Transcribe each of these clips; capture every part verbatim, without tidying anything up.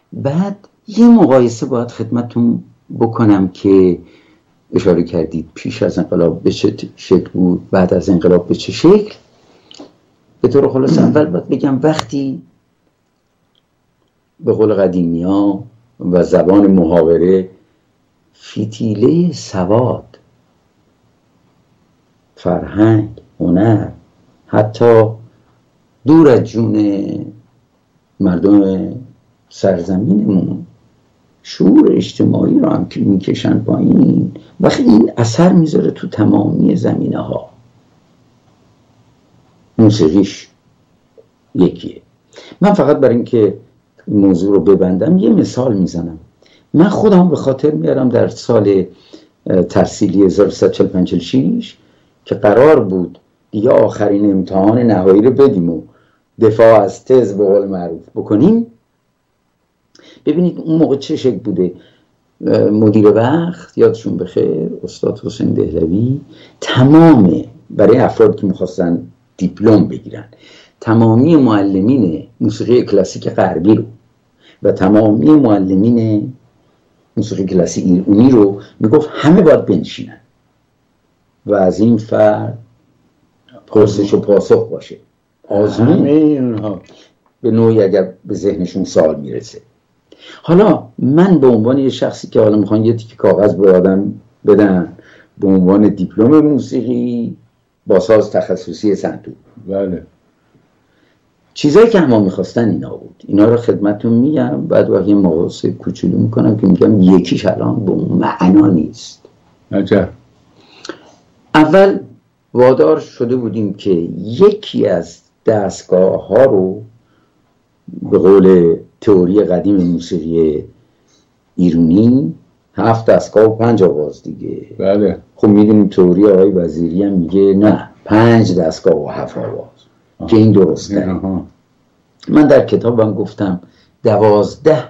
بعد یه مقایسه باید خدمتتون بکنم که اشاره کردید پیش از انقلاب به چه شکل بود، بعد از انقلاب به چه شکل. به طور خلاص اول باید بگم وقتی به قول قدیمی ها و زبان محاوره فتیله سواد، فرهنگ، هنر، حتی دور از جون مردم سرزمینمون شعور اجتماعی رو هم که میکشن پایین، وقتی این اثر میذاره تو تمامی زمینه ها. موسیقیش یکیه. من فقط برای اینکه موضوع رو ببندم یه مثال میزنم. من خودم به خاطر میارم در سال تحصیلی هزار و سیصد و چهل و پنج چهل و شش که قرار بود دیگه آخرین امتحان نهایی رو بدیم و دفاع از تز به قول معروف بکنیم. ببینید اون موقع چه شکل بوده. مدیر وقت یادشون بخیر استاد حسین دهلوی تمام برای افرادی که میخواستن دیپلم بگیرن تمامی معلمین موسیقی کلاسیک غربی رو و تمامی معلمین موسیقی کلاسیک ایرانی رو میگفت همه باید بنشینن و از این فرد پرسش و پاسخ باشه. آزمون اینها به نوعی اگر به ذهنشون سوال میرسه. حالا من به عنوان یه شخصی که حالا میخوان یه تیکه کاغذ به آدم بدن به عنوان دیپلم موسیقی با ساز تخصصی سنتور، بله، چیزایی که همه میخواستن اینا بود. اینا رو خدمتتون میگم، بعد وقتی مقایسه کوچولو میکنم که میگم یکیش الان به اون معنا نیست. عجب. اول وادار شده بودیم که یکی از دستگاه ها رو به قول تئوری قدیم موسیقی ایرانی هفت دستگاه و پنج آواز دیگه. بله. خب میدونیم تئوری آقای وزیری هم میگه نه پنج دستگاه و هفت آواز که این درسته. من در کتابم گفتم دوازده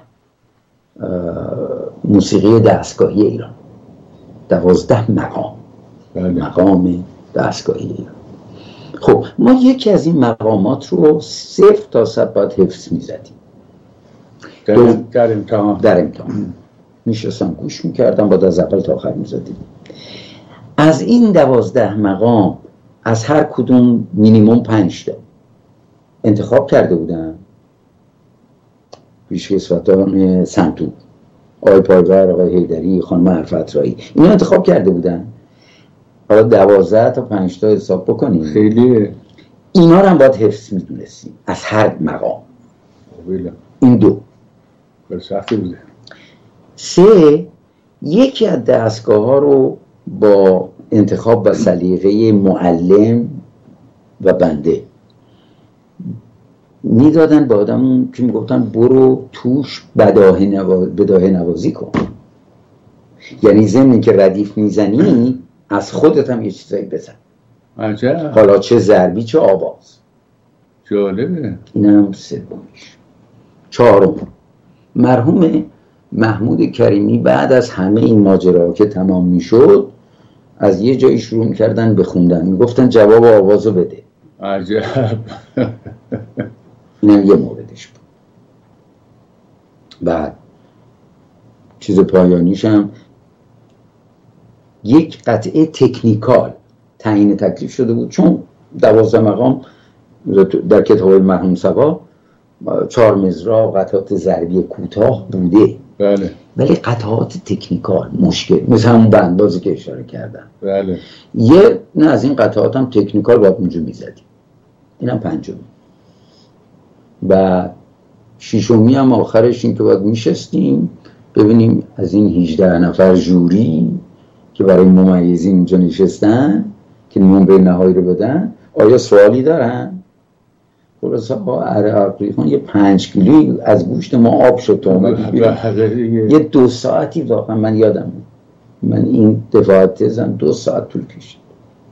موسیقی دستگاهی ایران، دوازده مقام. بله. مقام دستگاهی ایران. خب ما یکی از این مقامات رو صفر تا صد باید حفظ میزدیم در, در امتحان در امتحان میشستم گوش میکردم باید از اول تا آخر میزدیم. از این دوازده مقام از هر کدوم مینیموم پنج تا انتخاب کرده بودم. پیشکسوتان سنتور، آقای پایور، آقای حیدری، خانم عرفت رایی، اینا انتخاب کرده بودن. حالا دوازده تا پنج تا حساب بکنیم، خیلی اینا رو هم باید حفظ میدونستیم از هر مقام. بله. این دو بله سختی بوده. سه، یکی از دستگاه ها رو با انتخاب و سلیقه معلم و بنده میدادن به آدم که میگفتن برو توش بداهه نواز... بداهه نوازی کن. یعنی ضمن که ردیف میزنی از خودت هم یه چیزایی بزن. عجب. حالا چه ضربی چه آواز. جالبه. اینم سومیش. چهارم، مرحوم محمود کریمی بعد از همه این ماجرا که تمام میشد از یه جایی شروع میکردن بخوندن، میگفتن جواب آوازو بده. عجب. اینم یه موردش بود. بعد چیز پایانیشم یک قطعه تکنیکال تعیین تکلیف شده بود، چون دوازده مقام در کتاب مرحوم صبا چهار مزرا قطعات ضربی کوتاه بوده. بله. ولی قطعات تکنیکال مشکل، مثل همون بندبازی که اشاره کردم. بله. یه نه از این قطعات هم تکنیکال باید اونجا میزدیم. اینم پنجمی. و ششمی هم آخرش این که باید میشستیم ببینیم از این هجده نفر جوری که برای ممیزین اونجا نشستن که نمره نهایی رو بدن آیا سوالی دارن؟ خلاصه ها عقلی خان یه پنج کیلویی از گوشت ما آب شد تا اومد یه دو ساعتی واقعا من یادم من این دفاعت تزم دو ساعت طول کشید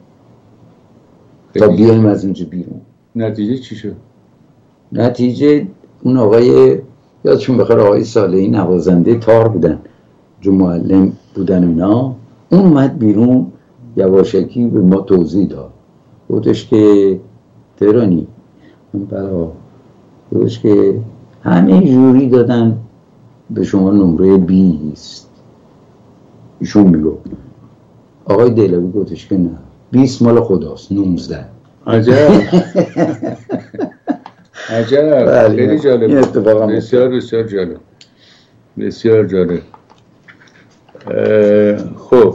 تا بیایم از اینجا بیرون. نتیجه چی شد؟ نتیجه اون آقای یادشون بخیر آقای صالحی نوازنده تار بودن، جو معلم بودن اینا، اون اومد بیرون یواشکی به ما توضیح داد. گفتش که تهرانی بلا گفتش که همه جوری دادن به شما نمره بیست. ایشون میگو آقای دهلوی گفتش که نه، بیست مال خداست، نوزده. عجب عجب، خیلی جالب، بسیار بسیار جالب، بسیار جالب. خب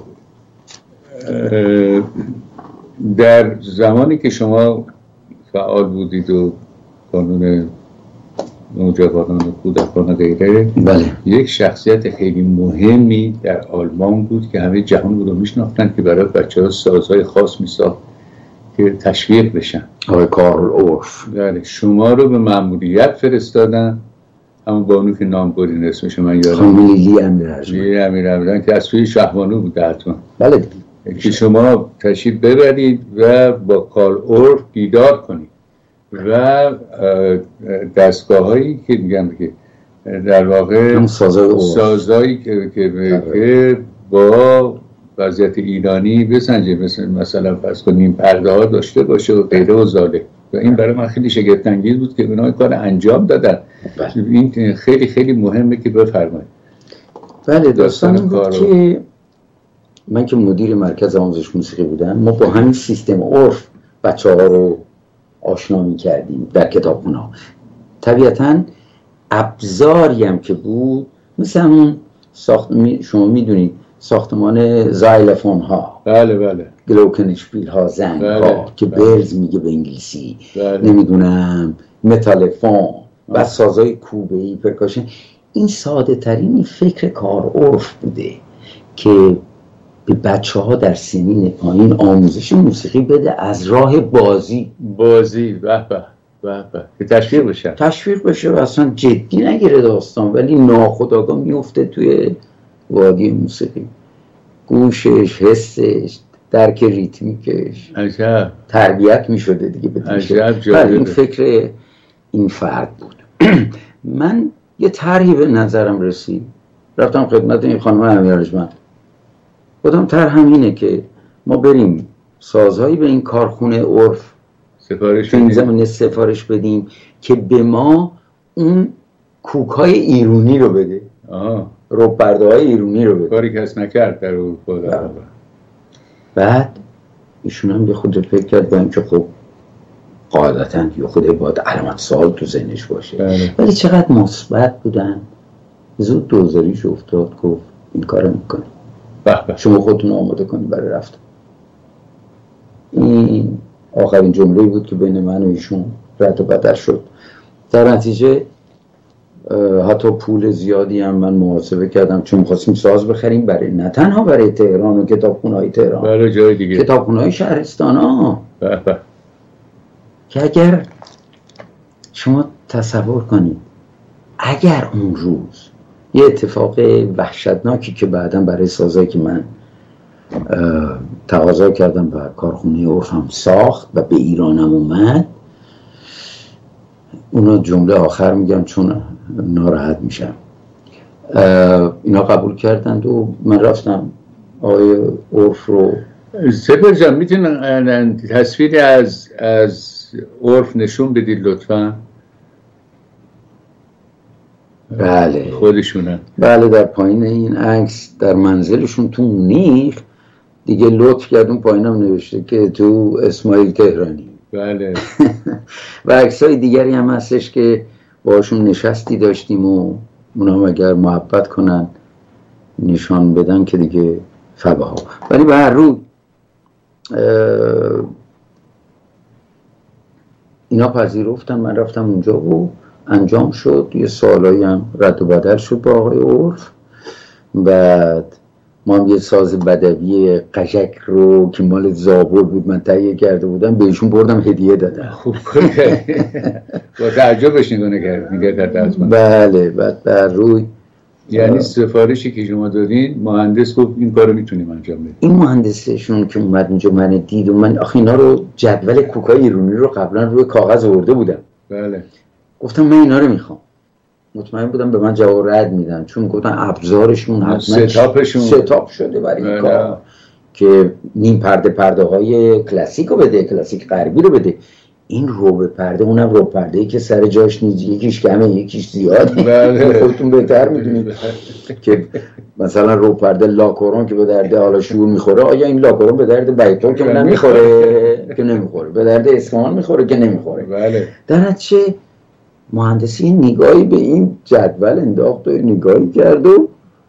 در زمانی که شما فعال بودید و کانون نوجوانان و کودکان و غیره، بله. یک شخصیت خیلی مهمی در آلمان بود که همه جهان رو میشناختن که برای بچه‌ها سازهای خاص میساخت که تشویق بشن. آقای کارل اورف. بله، شما رو به مأموریت فرستادن، همون بانو که نام برین اسمش من یادم، خانم لیلی امیرحسن. لیلی امیرحسن که از سوی شهبانو بود حتما. بله. که شما تشریف ببرید و با کارل اورف دیدار کنید و دستگاه هایی که میگم که در واقع سازهایی که, که, که با وضعیت ایرانی بسنجه، مثل مثلا فرض کنیم پرده ها داشته باشه و غیره و زاله. و این برای من خیلی شگفت انگیز بود که اونا این کار انجام دادن. بله. این خیلی خیلی مهمه که بفرمایید. بله، داستان این بود که من که مدیر مرکز آموزش موسیقی بودم، ما با همین سیستم عرف بچه ها رو آشنا می کردیم در کتابخونه ها. طبیعتاً ابزاری هم که بود مثل همون ساخت... شما میدونید ساختمان زایلفون ها، بله بله، گلوکنشپیل ها، زنگ بله. ها که بله. برز میگه به انگلیسی، بله. نمیدونم متالفون و سازای کوبه‌ای، پرکاشن. این ساده ترین فکر کار عرف بوده که به بچه ها در سنین پایین آموزش موسیقی بده از راه بازی بازی به به به به که تشویق بشه تشویق بشه و اصلا جدی نگیره داستان، ولی ناخودآگاه میفته توی وادی موسیقی، گوشش، حسش، درک ریتمیکش. عجب تربیت میشده دیگه به عجب جالبه. این فکر این فرد بود. من یه طرحی به نظرم رسید، رفتم خدمت این خانم امیرحسن، گفتم طرح همینه که ما بریم سازهایی به این کارخونه عرف سفارش این زمینه سفارش بدیم که به ما اون کوکای ایرونی رو بده، رب برده های ایرونی رو بده، کاری کس نکرد در اروپا. بعد ایشون هم یه خود فکر کرد با اینکه خب قاعدتاً یه خود باید علامت سوال تو ذهنش باشه، بله. ولی چقدر مثبت بودن، زود دوزاریش افتاد، گفت این کارو میکنه، شما خودتون آماده کنید برای رفتن. این آخرین جمله بود که بین من و ایشون رد و بدل شد. در نتیجه حتی پول زیادی هم من محاسبه کردم، چون می‌خواستیم ساز بخریم برای نه تنها برای تهران و کتابخونه‌های تهران، برای جای دیگه، کتابخونه‌های شهرستان‌ها. که اگر شما تصور کنید اگر اون روز یه اتفاق وحشتناکی که بعداً برای سازایی که من تقاضا کردم و کارخونه عرف هم ساخت و به ایرانم اومد، اونا جمله آخر میگم چون ناراحت میشم، اینا قبول کردند و من رفتم آقای عرف رو. سپر جان میتونن تصویری از از عرف نشون بدید لطفا؟ بله خودشونن. بله، در پایین این عکس در منزلشون تو مونیخ دیگه لطف کردون، پایینم نوشته که تو اسماعیل تهرانی. بله. و عکسای دیگری هم هستش که باشون نشستی داشتیم و اونا اگر محبت کنن نشان بدن که دیگه فبه ها. ولی به هر رو اینا پذیرفتن، من رفتم اونجا و انجام شد. یه سوالایی هم رد و بدل شد با آقای عرف. بعد ما هم یه ساز بدوی قشک رو که مال زابل بود من تهیه کرده بودم بهشون بردم هدیه دادم. خوب با تعجبش نگاه کرد نگاه. بله. بعد بر روی یعنی سفارشی که شما دادین مهندس گفت این کارو میتونیم انجام بدیم. این مهندسشون که اومد اینجا من دید و من آخه اینا رو جدول کوکای ایرونی رو قبلا روی کاغذ آورده بودم. بله. گفتم من اینا رو میخوام. مطمئن بودم به من جواب رد میدن چون گفتن ابزارشون حتما ستاپشون ستاپ شده برای این کار که نیم پرده پرده های کلاسیک رو بده، کلاسیک غربی رو بده. این روبه پرده، اونم روبه پرده ای که سر جاش نیست، یکیش کمه یکیش زیاده. خودتون بهتر میدونید که مثلا روبه پرده لاکورون که به درد حالا شور میخوره، آیا این لاکورون به درد بیتول که نمیخوره که نمیخوره، به درد اصفهان میخوره که نمیخوره. بله. در چه مهندسی نگاهی به این جدول انداخت و نگاهی کرد و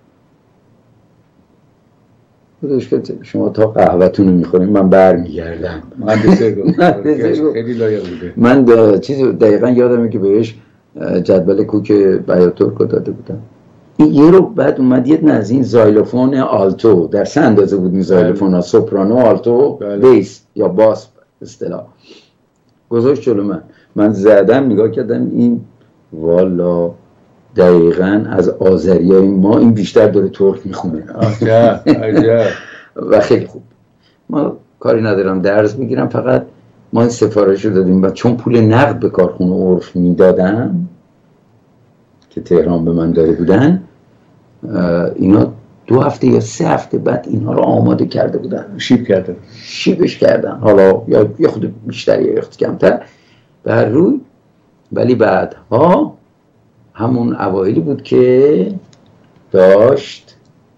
بودش که شما تا قهوه‌تون رو میخوریم من برمیگردم. مهندسی گفت خیلی لایق بوده. من چیز دقیقا یادمه که بهش جدول کوک بیاتورک رو داده بودم. این یه رو بعد اومد یه از این زایلوفون آلتو در سه اندازه بود، این زایلوفون ها سوپرانو، آلتو، بیس یا باس اصطلاح گذاشت جلو من. من زدم نگاه کردم، این والا دقیقاً از آذریای ما این بیشتر داره ترک میخونه. عجب عجب. و خیلی خوب. ما کاری ندارم درس میگیرم، فقط ما این سفارش رو دادیم و چون پول نقد به کارخونه عرف میدادم که تهران به من داده بودن، اینا دو هفته یا سه هفته بعد اینها رو آماده کرده بودن، شیب کردن شیبش کردن، حالا یا یه خود بیشتر یا خود کمتر بر روی. ولی بعدها همون اوایلی بود که داشت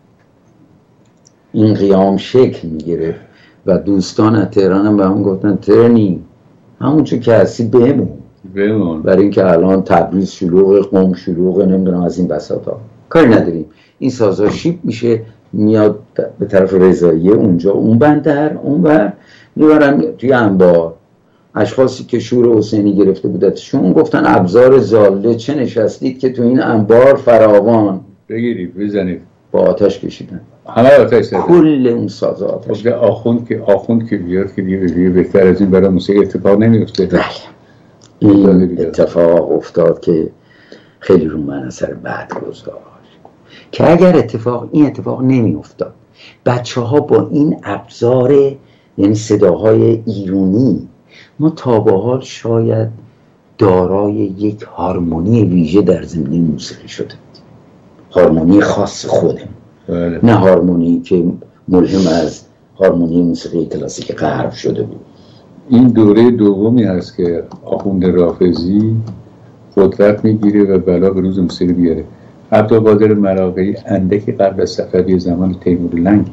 این قیام شکل میگرفت و دوستان از تهران هم به همون گفتن ترنی همون چه که هستی بمون بمون، برای اینکه الان تبریز شلوغ، قم شلوغ، نمیدونم از این بساطا کاری نداریم. این سازا شیب میشه میاد به طرف رضاییه، اونجا اون بندر اون بر میبرن توی انبار. اشخاصی که شور حسینی گرفته بودتشون گفتن ابزار زاله چه نشستید که تو این انبار فراوان بگیرید بزنید، با آتش کشیدن، همه آتش زدن، کل اون سازا آتش کشیدن. آخوند که آخوند که بیاد که دیگه بهتر از این برای موسیقی اتفاق نمیفته. این اتفاق افتاد که خیلی رو من اثر بعد گذاشت که اگر اتفاق این اتفاق نمی افتاد، بچه ها با این ابزار یعنی صداهای ایرانی ما تا به حال شاید دارای یک هارمونی ویژه در زمینه موسیقی شده بود، هارمونی خاص خودم، بله. نه هارمونی که ملهم از هارمونی موسیقی کلاسیک غرب شده بود. این دوره دومی هست که آخوند رافضی قدرت میگیره و بلا به روز موسیقی بیاره. عبدالقادر مراغه‌ای اندکی قبل از صفوی زمان تیمور لنگ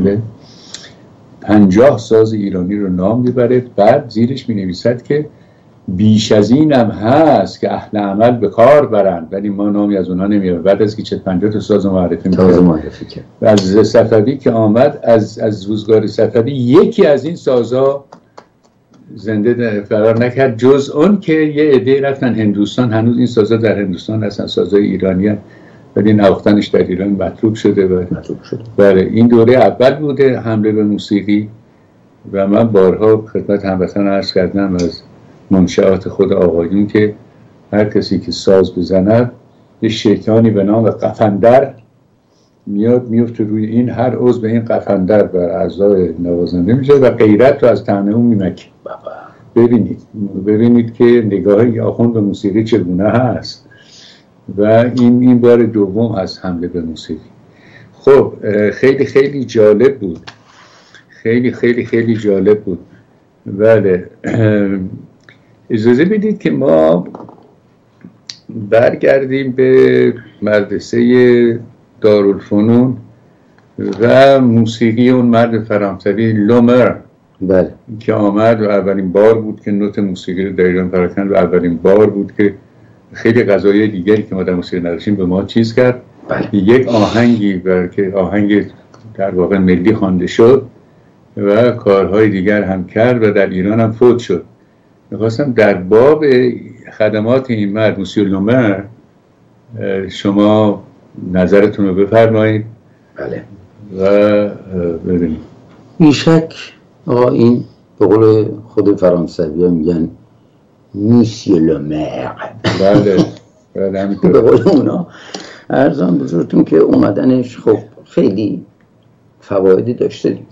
پنجاه ساز ایرانی رو نام میبره، بعد زیرش مینویسد که بیش از این هم هست که اهل عمل به کار برند ولی ما نامی از اونها نمیبریم. بعد از که چه پنجاه تا ساز معرفی میکنه و از صفوی که آمد، از از روزگار صفوی یکی از این سازها زنده فرار نکرد، جز اون که یه عده رفتن هندوستان. هنوز این سازها در هندوستان هستن، سازهای ایرانی هستن، ولی نواختنش در ایران مطلوب شده و مطلوب شده. بله، این دوره اول بوده حمله به موسیقی و من بارها خدمت هموطن عرض کردم از منشآت خود آقایون که هر کسی که ساز بزند یه شیطانی به نام قفندر میاد میفته روی این، هر عضو به این قفندر بر اعضای نوازنده میشه و غیرت رو از طعنه اون میمکه. ببینید ببینید که نگاه آخوند به موسیقی چگونه هست. و این این بار دوم از حمله به موسیقی. خب خیلی خیلی جالب بود، خیلی خیلی خیلی جالب بود. بله، اجازه بدید که ما برگردیم به مدرسه دارالفنون و موسیقی اون مرد فرانسوی لومر. بله. که آمد و اولین بار بود که نوت موسیقی رو در ایران پراکند و اولین بار بود که خیلی قضایای دیگری که ما در موسیقی نداشتیم به ما چیز کرد. بله. یک آهنگی بر که آهنگ در واقع ملی خوانده شد و کارهای دیگر هم کرد و در ایران هم فوت شد. میخواستم در باب خدمات این مرد موسیو لومر شما نظرتون رو بفرمایید. بله. و ببینید. بیشک آقا این به قول خود فرانسوی ها میگن موسیو لومر. بله بله همینطور. به قول اونا عرضم بزرگتون که اومدنش خب خیلی فوایدی داشته دیگه،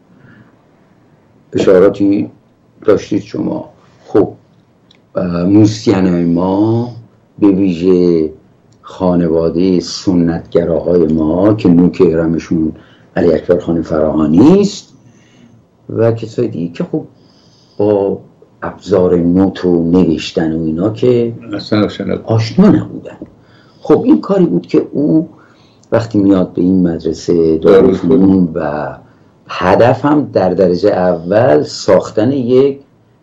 اشاراتی داشتید شما. خب موسیقی ما به ویژه خانواده سنتگراهای ما که نوک ارمشون علی اکبر خان فراهانی است و کسای دیگه که خب با ابزار نوت و نوشتن و اینا که اصلا آشنا نبودن. خب این کاری بود که او وقتی میاد به این مدرسه دارالفنون و هدف هم در درجه اول ساختن یک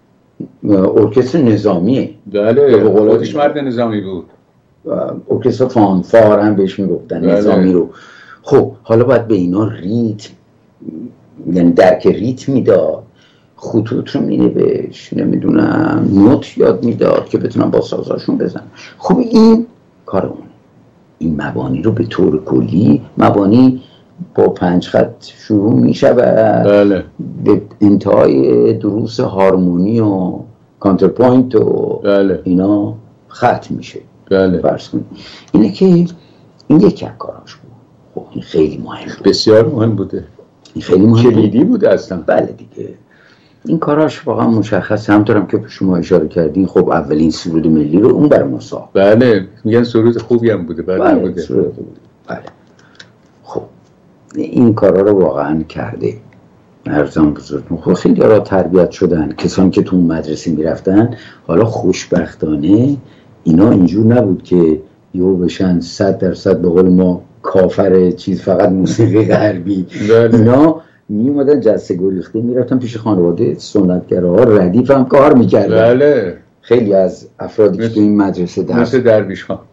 ارکستر نظامیه. بله خودش مرد نظامی بود، ارکستر فانفار هم بهش میگفتن بله. نظامی رو. خب حالا باید به اینا ریتم، یعنی درک ریتم میداد، خطوط رو مینوشت، نمیدونم نوت یاد میداد که بتونن با سازاشون بزنن. خب این کار اون، این مبانی رو به طور کلی، مبانی با پنج خط شروع میشه و بله. به انتهای دروس هارمونی و کانترپوینت و بله. اینا ختم میشه. بله. فرض کنید اینه که این یکی از کاراش بود. خب این خیلی مهم بود، بسیار مهم بوده، این خیلی مهم کلیدی بوده اصلا. بله دیگه این کاراش واقعا مشخص. همطورم که شما اشاره کردین خب اولین سرود ملی رو اون برای ما ساخت. بله میگن سرود خوبی هم بوده. بله, بله بوده. سرود بوده. بله خب این کارا رو واقعا کرده. ارزم بزرگتون خب خیلی را تربیت شدن کسانی که تو مدرسه میرفتن. حالا خوشبختانه اینا اینجور نبود که یهو بشن صد درصد به قول ما کافر چیز فقط موسیقی غربی. اینا می اومدن جسته گریخته میرفتن پیش خانواده سنتگراها، ردیف هم کار میکردن. بله. خیلی از افرادی که تو این مدرسه درس مثل درویش ها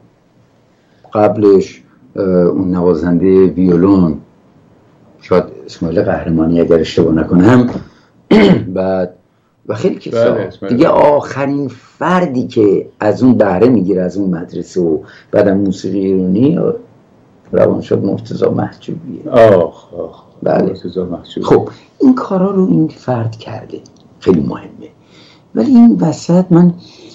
قبلش اون نوازنده ویولون شاید اسماعیل قهرمانی اگر اشتباه نکنم بعد و خیلی کسا بله. دیگه آخرین فردی که از اون بهره میگیره از اون مدرسه و بعدم موسیقی ایرانی روانشاد مرتضی محجوبیه. آخ آخ بله. مرتضی محجوبی. خب این کارا رو این فرد کرده، خیلی مهمه. ولی این وسط من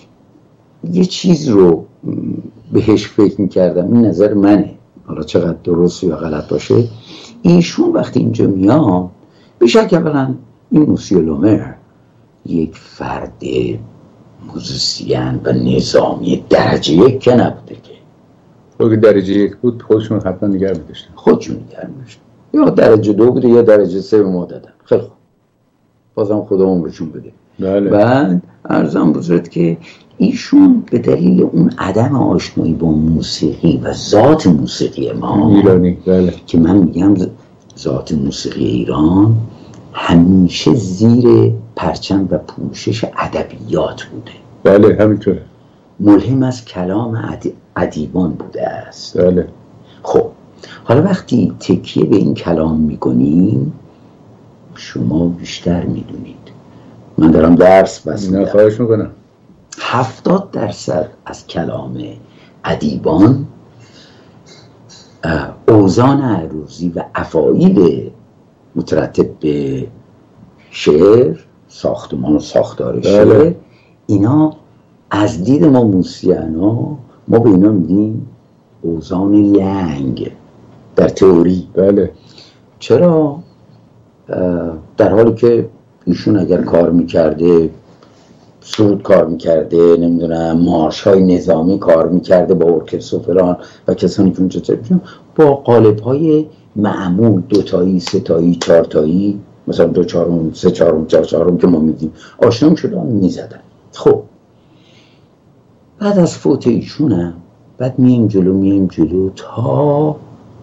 یه چیز رو بهش فکر میکردم، این نظر منه، حالا چقدر درست یا غلط باشه. ایشون وقتی اینجا میاد به شک اولا این موسیو لومر یک فرد موزیسین و نظامی درجه یک که نبوده که اگه درجه یک بود خودشون حتما نگه می‌داشتن، خودشون نگه می‌داشتن، یا درجه دو بوده یا درجه سه به ما دادن. خیلی خوب بازم خدا عمرشون بده. بله. بعد عرضم بزرد که ایشون به دلیل اون عدم آشنایی با موسیقی و ذات موسیقی ما ایرانی، بله، که من میگم ذات موسیقی ایران همیشه زیر پرچم و پوشش ادبیات بوده. بله همینطوره. ملهم از کلام ادیبان بوده است. بله. خب حالا وقتی تکیه به این کلام میکنیم شما بیشتر میدونید، من دارم درس بس میدم، خواهش میکنم، هفتاد درصد از کلام ادیبان اوزان عروضی و افعال مترتب به شعر، ساختمان و ساختار شعر، بله. اینا از دید ما موسیقینا ما به اینا میگیم اوزان لنگ در تئوری. بله. چرا؟ در حالی که ایشون اگر کار میکرده، سرود کار میکرده، نمیدونم مارش های نظامی کار میکرده با ارکستر و فلان و کسانی که اونجا تربیشون با قالب های معمول دوتایی، ستایی، چارتایی، مثلا دو چهارم، سه چهارم، چهار چهارم که ما میگیم آشنا میشدن میزدن. خب بعد از فوت ایشونم بعد میایم جلو میایم جلو تا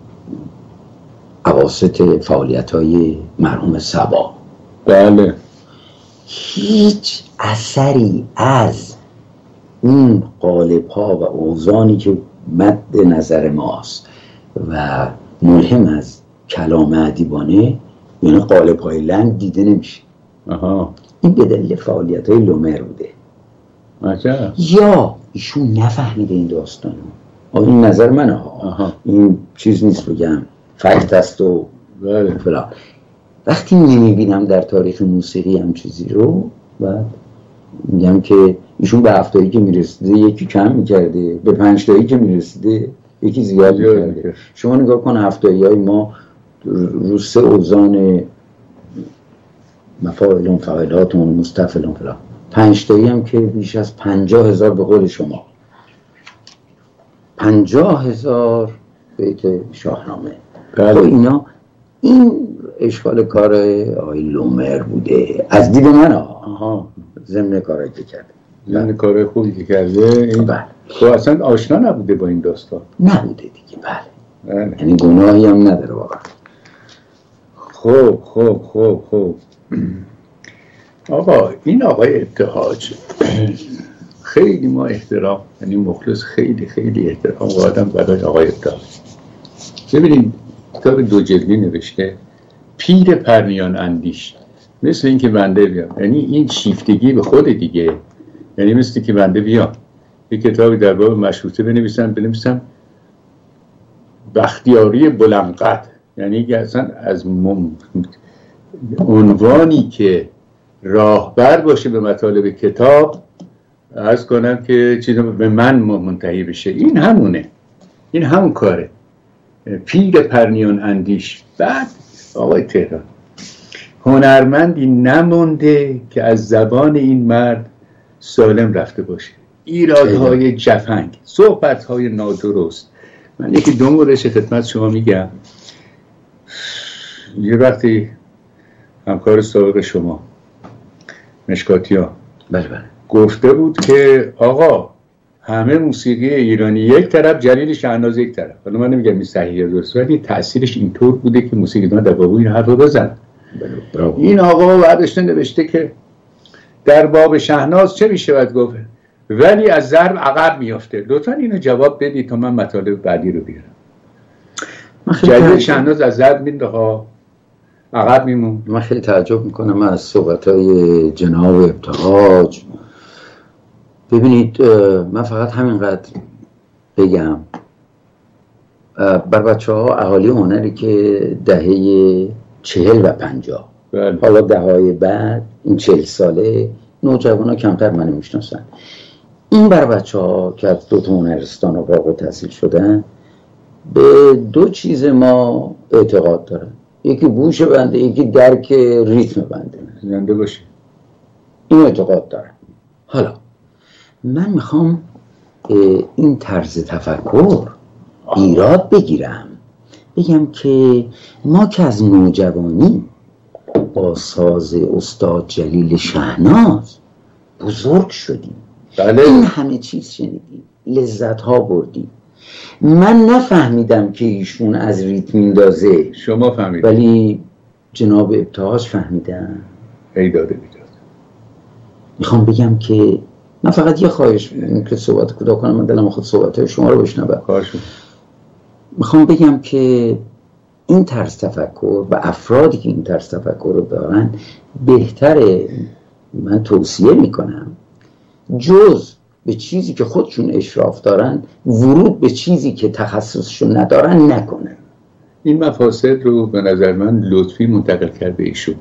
اواسط فعالیت های مرحوم صبا. بله. هیچ اثری از اون قالب ها و اوزانی که مد نظر ماست و ملهم از کلام ادیبانه، یعنی قالب های لنگ دیده نمیشه. آها. این به دلیل فعالیت های لومر بوده. عجب. یا ایشون نفهمیده این داستانو. این نظر منه ها، این چیز نیست بگم فکت است و فلان. وقتی نمیبینم در تاریخ موسیقی هم چیزی رو و میگم که ایشون به هفتایی که میرسیده یکی کم میکرده، به پنج تایی که میرسیده یکی زیاد میکرده. شما نگاه کن هفتایی های ما رو سه اوزان مفاعلون فاعلاتون مستفعلون فلان، پنج تایی هم که بیش از پنجاه هزار به قول شما پنجاه هزار بیت شاهنامه. بله. خب اینا این اشکال کار آقای لومر بوده از دید من. آها ضمن کارایی که کرده، ضمن کارهای خوبی که کرده. این بله. تو اصلا آشنا نبوده با این داستان؟ نبوده دیگه. بله, بله. یعنی گناهی هم نداره واقعا. خب خب خب خب آقا این آقای ابتهاج خیلی ما احترام، یعنی مخلص خیلی خیلی احترام قائلم برای آقای ابتهاج. ببینید کتاب دو جلدی نوشته، پیر پرنیان اندیش، مثل این که بنده بیام، یعنی این شیفتگی به خود دیگه، یعنی مثل که بنده بیام یک کتابی در باب مشروطه بنویسم بنویسم بختیاری بلندقد، یعنی اصلا از مم... عنوانی که راهبر باشه به مطالب کتاب، عرض کنم که چیزا به من منتهی بشه. این همونه، این همون کاره، پیر پرنیان اندیش. بعد آقای تهران، هنرمندی نمونده که از زبان این مرد سالم رفته باشه. ایرادهای جفنگ، صحبتهای نادرست. من یکی دو موردش خدمت شما میگم. یه وقتی همکار سابق شما مشکاتیان بله بله گفته بود که آقا همه موسیقی ایرانی یک طرف، جلیل شهناز یک طرف. حالا من نمیگم این صحیحه درست، ولی تأثیرش اینطور بوده که موسیقیدان در باب این حرف رو بزن. این آقا برداشته نوشته که در باب شهناز چه میشه باید گفت، ولی از ضرب عقب میافته. لطفا اینو جواب بدید تا من مطالب بعدی رو بیارم. جلیل شهناز از ضرب مینداخت، عقب میمون. من خیلی تعجب میکنم از صحبت‌های جناب ابتهاج. ببینید من فقط همینقدر بگم بر بچه ها اهالی هنری که دهه چهل و پنجاه بله. حالا دههای بعد این چهل ساله نوجوان ها کمتر منو میشناسن. این بر بچه ها که از دو تا هنرستان و فارغ التحصیل شدن به دو چیز ما اعتقاد دارن، یکی بوش بنده، یکی درک ریتم بنده. زنده باشه. این اعتقاد دارن. حالا من میخوام این طرز تفکر ایراد بگیرم، بگم که ما که از نوجوانی با ساز استاد جلیل شهناز بزرگ شدیم، بله. این همه چیز شنیدیم، لذت ها بردیم. من نفهمیدم که ایشون از ریتم میندازه، شما فهمیدید، ولی جناب ابتهاج فهمیدن. ای داده بیداد. میخوام بگم که من فقط یه خواهش می‌کنم که صحبت کوتاه کنم، من دلم خود صحبت شما رو بشنوم. خواهش میخوام بگم که این طرز تفکر و افرادی که این طرز تفکر رو دارن بهتره، من توصیه میکنم جز به چیزی که خودشون اشراف دارن ورود به چیزی که تخصصشون ندارن نکنن. این مفاسد رو به نظر من لطفی منتقل کرده ایشون.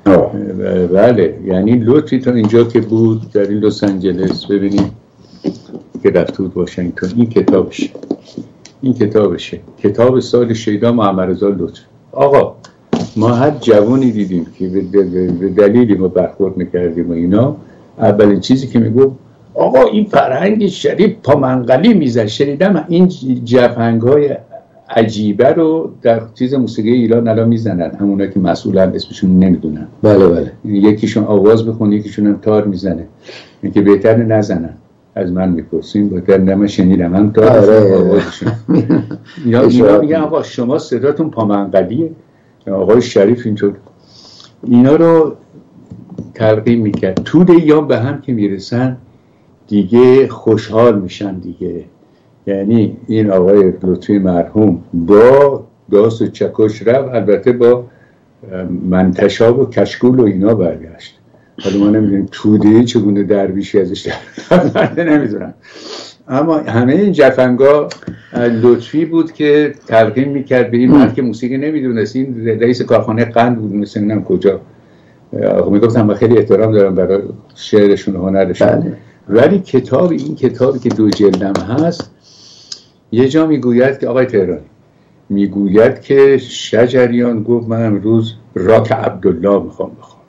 بله، یعنی لطفی تا اینجا که بود در این لس آنجلس، ببینید که رفته بود واشنگتن، این کتابشه این کتابشه کتاب سال شیدا محمد رضا لطفی. آقا ما هر جوانی دیدیم که به دلیلی ما برخورد نکردیم و اینا، اولین چیزی که میگو آقا این فرهنگ شریف پامنقلی میزن. شنیدم این جفنگ های عجیبه رو در چیز موسیقی ایران الان میزنن، همونا که مسئولن اسمشون نمیدونن. بله بله. یکیشون آواز بخونه، یکیشون هم تار میزنه. اینکه بهتر نزنن. از من میپرسین بهتر نمه شنیدم هم تار آوازشون. یا اینا میگن آقا شما صداتون پامنقلیه، آقای شریف اینطور. اینا رو تلقیم میکرد. طول ایام به هم که میرسن دیگه خوشحال میشن دیگه. یعنی این آقای لطفی مرحوم با داس و چکش رفت، البته با منتشاب و کشکول و اینا برگشت. حالا ما نمیدونیم توده چگونه درویشی ازش در نمیدونم، اما همه این جفنگا لطفی بود که تلقیم میکرد به این مرد که موسیقی نمیدونست. این رئیس کارخانه قند بود، مثل نمیدونم کجا. میگفتم من خیلی احترام دارم برای شعرشون و هنرشون، ولی کتاب این کتابی که دو جلدم هست یه جا میگوید که آقای تهرانی میگوید که شجریان گفت من امروز راک عبدالله میخوام بخونم.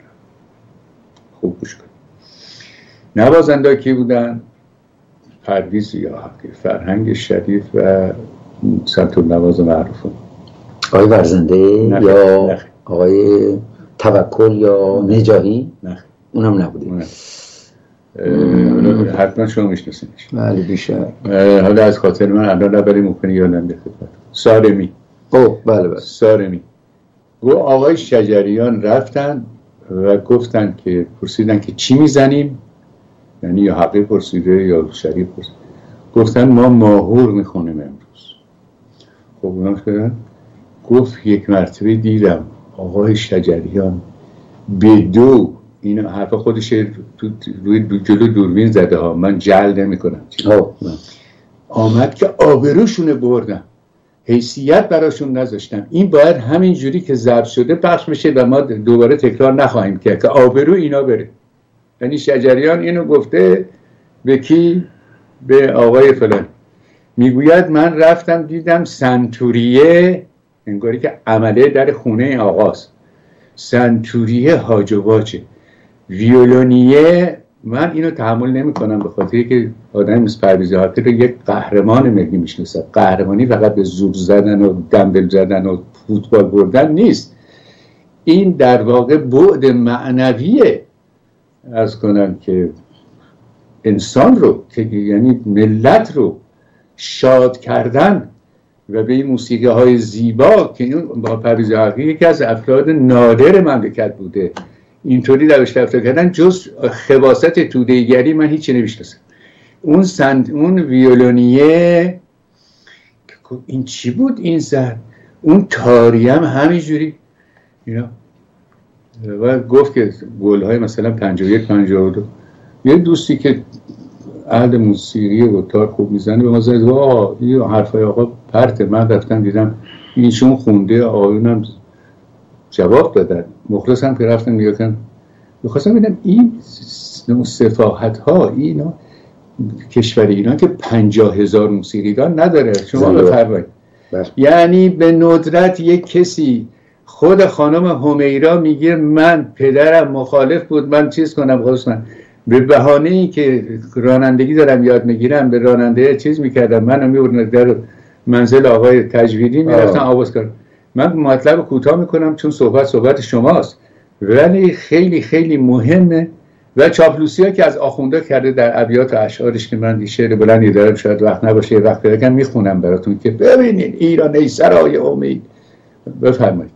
خوب گوش کن. نوازنده کی بودن؟ پرویز یاحقی، فرهنگ شریف و سنتور نواز معروف. آقای ورزنده نخی. یا نخی. آقای توکل یا نجاهی؟ نه اونم نبوده. نه. حتما شما میشناسینش. بله بیشتر. حالا از خاطر من الان اولی ممکنه یادم بخواد. سارمی. او بله بله. سارمی. گو آقای شجریان رفتن و گفتن که پرسیدن که چی میزنیم، یعنی یا حقی پرسیده یا شریف پرسیده، گفتن ما ماهور میخونیم امروز. خب اونم کردن گفت یک مرتبه دیدم آقای شجریان به دو، این حرف خودش تو روی دو جلو دوربین زده ها، من جل نمی کنم، آمد که آبروشونه بردم، حیثیت براشون نذاشتم، این باید همین جوری که ضبط شده پخش بشه و ما دوباره تکرار نخواهیم کرد که آبرو اینا بره. یعنی شجریان اینو گفته به کی؟ به آقای فلان. میگوید من رفتم دیدم سنتوریه، انگاری که عمله در خونه آقاست، سنتوریه حاج و واجه، ویولونیه. من اینو تحمل نمی کنم به خاطری که آدم مثل پرویز حاطی رو یک قهرمان ملی میشناسم. قهرمانی فقط به زور زدن و دنبل زدن و فوتبال بردن نیست، این در واقع بعد معنویه. از کنم که انسان رو که یعنی ملت رو شاد کردن و به این موسیقی های زیبا که این با پرویز حاطی یکی از افراد نادر مملکت بوده، اینطوری روش رفتار کردن جز خباثت توده‌گری من هیچی نمی‌شناسم. اون سند اون ویولونیه این چی بود این زد، اون تاری هم همینجوری اینا. و گفت که گل‌های مثلا پنجاه و یک پنجاه و دو، یه دوستی که اهل موسیقی و تار خوب میزنه به ما زد وا این حرفای آقا پرت. من رفتم دیدم اینشون خونده، آقایونم جواب دادن، مخلصم که رفتم نگاه کردم، می‌خواستم ببینم این سفاحت ها، اینا کشور ایران که پنجاه هزار موسیقیدان نداره، شما بفرمایید. یعنی به ندرت یک کسی، خود خانم همیرا میگه من پدرم مخالف بود من چیز کنم خواستم به بهانه ای که رانندگی دارم یاد میگیرم به راننده چیز میکردم، منو میبردن در منزل آقای تجویدی میرفتم آواز کردم. من مطلب کوتاه میکنم چون صحبت صحبت شماست، ولی خیلی خیلی مهمه. و چاپلوسی ها که از آخونده کرده در ابیات و اشعارش که من شعر بلندی دارم شاید وقت نباشه یه وقت پیدا میخونم براتون که ببینین ایران ای سرای امید. بفرمایید.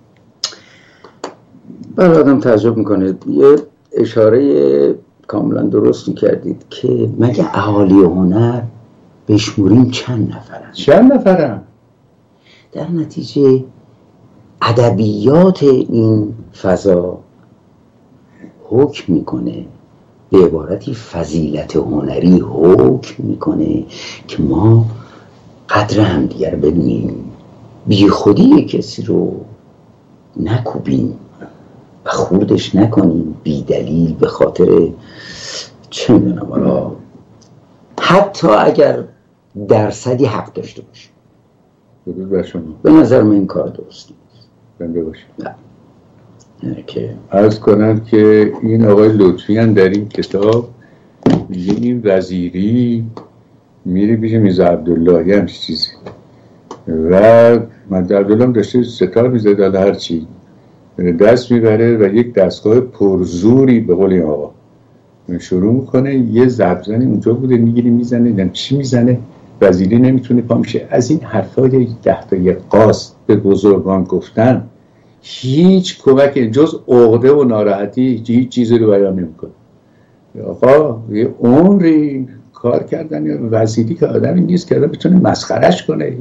بله آدم تعجب میکنه. یه اشاره کاملا درستی کردید که مگه اهالی هنر بشموریم چند نفرن؟ چند نفرن؟ در نتیجه ادبیات این فضا حکم میکنه، به عبارتی فضیلت هنری حکم میکنه که ما قدر همدیگر بدونیم، بی خودی کسی رو نکوبیم و خوردش نکنیم بی دلیل به خاطر چه میدونم حالا، حتی اگر درصدی حق داشته باشه. به نظر من این کار درست نیست. بنده باشه. نه که عرض کنم که این آقای لطفی هم در این کتاب میگه این وزیری میره پیش میرزا عبدالله هم چیزی و میرزا عبدالله هم داشته ستار میزده حالا هرچی دست میبره و یک دستگاه پرزوری به قول این آقا شروع میکنه، یه ضربزنی اونجا بوده میگیری میزنه، نمیدونم چی میزنه، وزیری نمیتونه پا میشه. از این حرفای ده تا یک قاصد به بزرگان گفتن هیچ کمک جز عقده و ناراحتی هیچ چیزی رو بیان نمیکنه. آقا یه عمری کار کردن یا وزیری که آدمی نیست که آدم بتونه مسخرش کنه.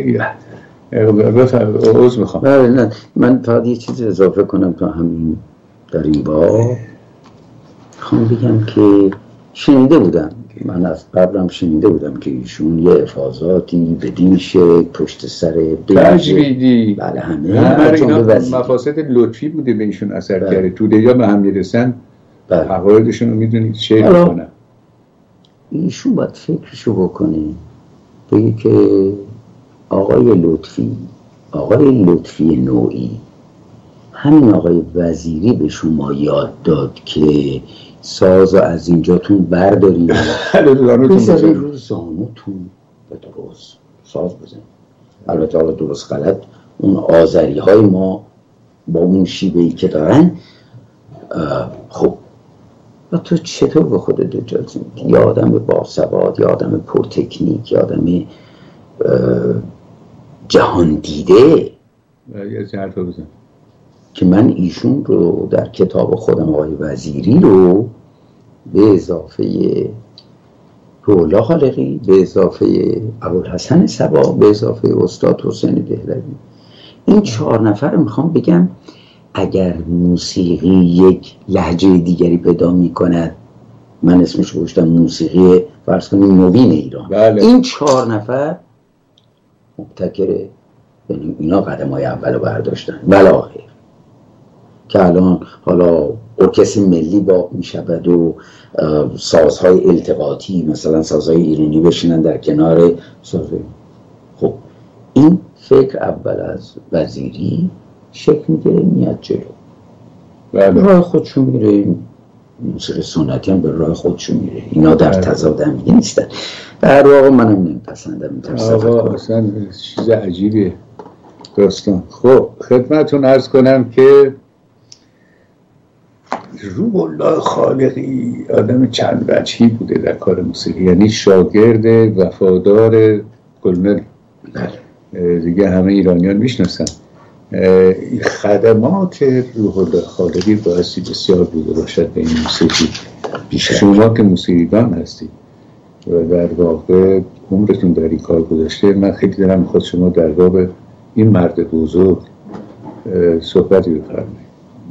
عذر میخوام. نه من فقط یه چیز اضافه کنم تا همین در این باب خواهم بگم که شنیده بودم، من از قبلم شنیده بودم که ایشون یه افاظاتی بدین شکل پشت سر تجویدی بله همه همه اینا مفاسد لطفی بوده به ایشون اثر بله. کرده تو دیگه به هم میرسن بله. حقایقشون رو میدونید شعر میکنن. ایشون باید فکرشو بکنه بگه که آقای لطفی آقای لطفی نوعی همین آقای وزیری به شما یاد داد که سازو از اینجاتون برداریم بذارین رو زانوتون و درست ساز بزنیم. البته حالا درست غلط اون آذری های ما با اون شیوهی که دارن خب و تو چطور به خودت اجازه میدی؟ یا آدم باسواد، یا آدم پرتکنیک، یا آدم جهان دیده که من ایشون رو در کتاب خودم آقای وزیری رو به اضافه روح‌الله خالقی، به اضافه ابوالحسن صبا، به اضافه استاد حسین دهلوی، این چهار نفر رو میخوام بگم اگر موسیقی یک لهجه دیگری پیدا میکند، من اسمش رو گذاشتم موسیقی فرض کنیم نوین ایران، بله. این چهار نفر مبتکره، یعنی اینا قدم های اول رو برداشتن بلاخیر که الان حالا ارکستر ملی با میشود و سازهای التقاطی مثلا سازهای ایرانی بشینن در کنار سازهای. خب این فکر اول از وزیری شکل میگیره، میاد جلو، بله. راه خودشون میره، موسیقی سنتی هم به راه خودشون میره، اینا در تضاد هم نیستن. در واقع منم نمیپسندم این طرز فکر. آقا اصلا چیز عجیبیه داستان. خب خدمتون عرض کنم که روح‌الله خالقی آدم چند وجهی بوده در کار موسیقی، یعنی شاگرد وفادار گلنر دیگه همه ایرانیان میشناسن. خدمات روح‌الله خالقی بایستی بسیار بوده باشد به این موسیقی. شما که موسیقیدان هستید و در واقع عمرتون در این کار گذاشته، من خیلی دلم میخواد شما در باب این مرد بزرگ صحبتی بفرمایید.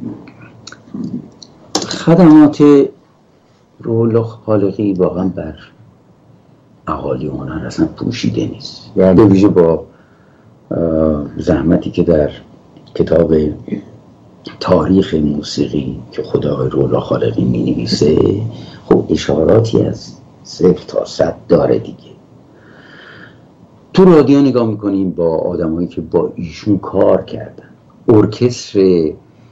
خدمات روح‌الله خالقی واقعا بر اهالی هنر اصلا پوشیده نیست، به ویژه با زحمتی که در کتاب تاریخ موسیقی که خود آقای روح‌الله خالقی می نویسه، خب اشاراتی از صفر تا صد داره دیگه. تو رادیو نگاه میکنیم با آدمایی که با ایشون کار کردن، ارکستر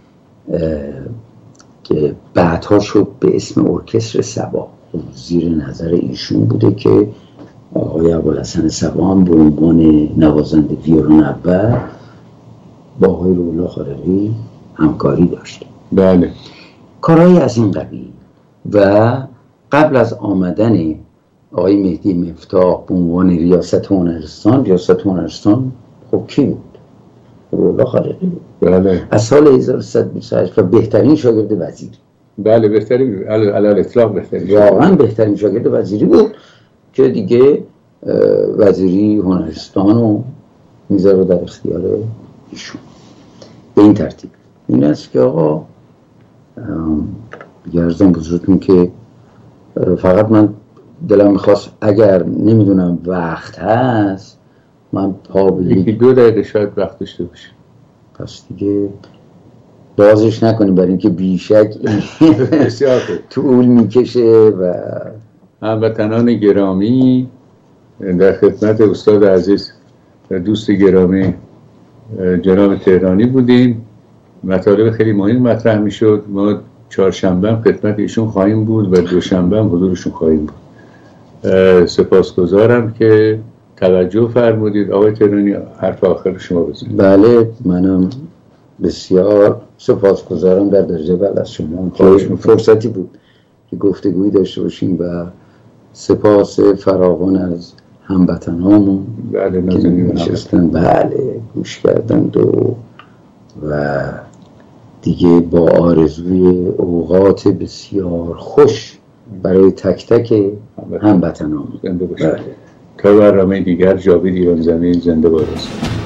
که بعدها شد به اسم ارکستر صبا زیر نظر ایشون بوده که آقای ابوالحسن صبا هم به عنوان نوازنده ویولن اول با آقای روح‌الله خالقی همکاری داشت. بله. کارهای از این قبیل. و قبل از آمدن آقای مهدی مفتاح به عنوان ریاست هنرستان، ریاست هنرستان خب کی بود؟ روح‌الله خالقی بود. بله. از سال هزار و سیصد و بیست و هشت و بهترین شاگرد وزیری. بله بهترین، علی الاطلاق بهترین، واقعا بهترین شاگرد وزیری بود که دیگه وزیری هنرستان رو میذاره در اختیار ایشون. به این ترتیب این است که آقا گرزم بزرگتون که فقط من دلم میخواست اگر نمیدونم وقت هست من پا بگید یکی دو دقیقه شاید وقت داشته باشه، پس دیگه بازش نکنیم برای اینکه بیشک طول میکشه. و هموطنان گرامی، در خدمت استاد عزیز و دوست گرامی جناب تهرانی بودیم. مطالب خیلی مهم مطرح میشد. ما چهارشنبه هم خدمت ایشون خواهیم بود و دوشنبه هم حضورشون خواهیم بود. سپاسگزارم که توجه فرمودید. آقای تهرانی حرف آخر شما بزنید. بله منم بسیار سپاسگزارم در درجه اول از شما که فرصتی بود که گفتگویی داشته باشیم و سپاس فراوان از هموطنامون بله که نشستن بله گوش کردند و و دیگه با آرزوی اوقات بسیار خوش برای تک تک هموطنامون. زنده باشید. تا برنامه دیگر جاوید ایران زمین زنده باد.